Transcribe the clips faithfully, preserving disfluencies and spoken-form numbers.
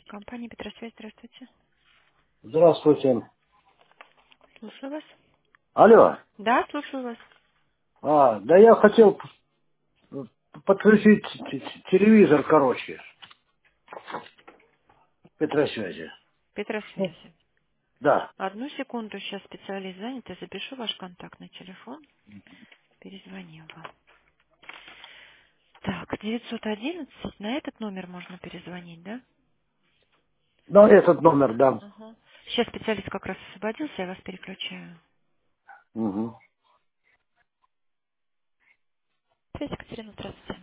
Компания Петросвязь, здравствуйте. Здравствуйте. Слушаю вас. Алло. Да, слушаю вас. А, да я хотел п- подключить т- т- телевизор, короче, Петросвязи. Ну, Петросвязи. да. Одну секунду, сейчас специалист занят. Я запишу ваш контактный телефон. Перезвоню вам. Так, девятьсот одиннадцать. На этот номер можно перезвонить, да? Ну, этот номер дам. Ага. Сейчас специалист как раз освободился, я вас переключаю. Угу. Связь, Екатерина, здравствуйте.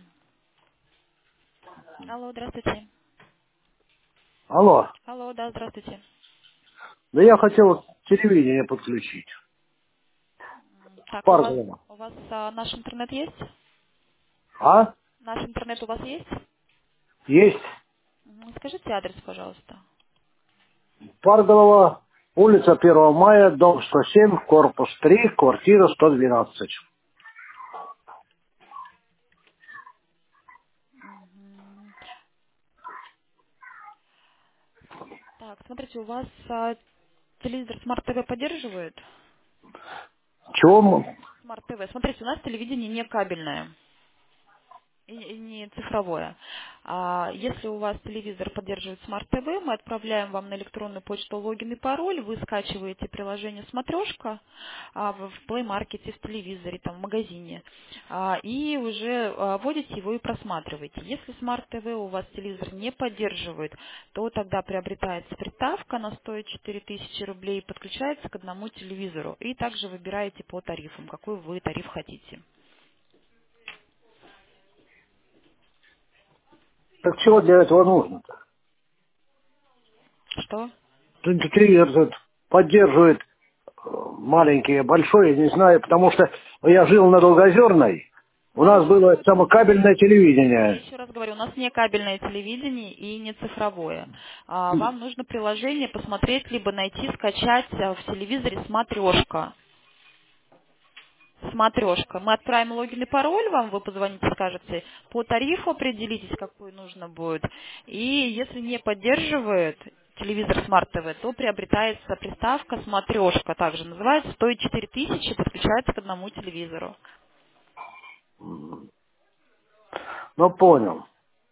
Алло, здравствуйте. Алло. Алло, да, здравствуйте. Да я хотел телевидение подключить. Так, у вас Парголово. у вас а, наш интернет есть? А? Наш интернет у вас есть? Есть. Мгм. Скажите адрес, пожалуйста. Парголова, улица первого мая, дом сто семь, корпус три, квартира сто двенадцать. Мгм. Так, смотрите, у вас а, телевизор Smart T V поддерживает? Чего? Smart T V. Смотрите, у нас телевидение не кабельное и и не цифровое. А если у вас телевизор поддерживает Smart T V, мы отправляем вам на электронную почту логин и пароль, вы скачиваете приложение «Смотрешка» а, в в Play Market, в телевизоре, там, в магазине, а, и уже а, вводите его и просматриваете. Если Smart T V у вас телевизор не поддерживает, то тогда приобретается приставка, она стоит четыре тысячи рублей, подключается к одному телевизору, и также выбираете по тарифам, какой вы тариф хотите. Так чего для этого нужно-то? Что? Телевизор этот поддерживает э, маленькие, большой, я не знаю, потому что я жил на Долгозерной, у Да, нас я было поняла. самокабельное Я телевидение. еще раз говорю, у нас не кабельное телевидение и не цифровое. А, Вам нужно приложение посмотреть, либо найти, скачать а, в телевизоре «Смотрешка». Смотрешка. Мы отправим логин и пароль вам, вы позвоните, скажете, по тарифу определитесь, какой нужно будет. И если не поддерживает телевизор Smart T V, то приобретается приставка «Смотрешка», также называется, стоит четыре тысячи, подключается к одному телевизору. Ну, понял.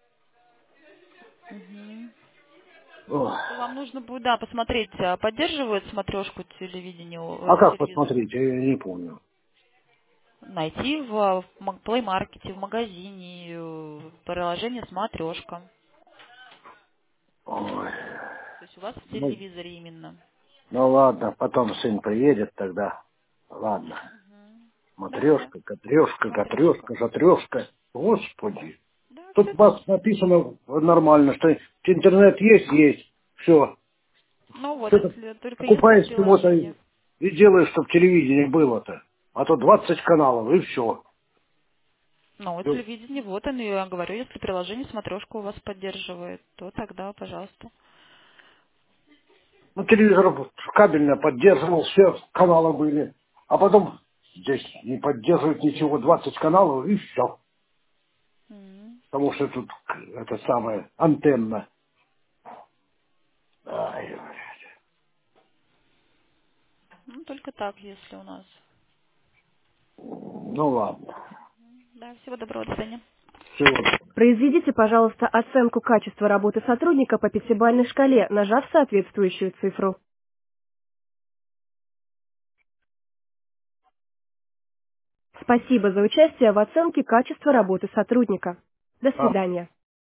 Мгм. Ох. То вам нужно будет, да, посмотреть, а поддерживает смотрешку телевидению, А э, как телевизор. посмотреть, я не помню. Найти в, в ма- Play Market, в магазине, э, приложение смотрешка. Ой. То есть у вас в Ну, телевизоре именно. ну ладно, потом сын приедет тогда. Ладно. Мгм. Да, все. Матрешка, катрешка, Смотрешка. катрешка, шатрешка. Господи. Да, Тут все. у вас написано нормально, что интернет есть, есть. Все. Ну вот, Что-то если только если покупаешь чего-то приложение. и и делаешь, чтобы телевидение было-то. А то двадцать каналов, и все. Ну, вот телевидение, вот оно, я говорю, если приложение смотрешка у вас поддерживает, то тогда, пожалуйста. Ну, телевизор кабельно поддерживал, все каналы были. А потом здесь не поддерживает ничего, двадцать каналов, и все. М. Потому что тут это самое, антенна. Ай, Ну, только так, если у нас. ну ладно. Да, всего доброго, до свидания. Всего. Произведите, пожалуйста, оценку качества работы сотрудника по пятибалльной шкале, нажав соответствующую цифру. Спасибо за участие в оценке качества работы сотрудника. До А, свидания.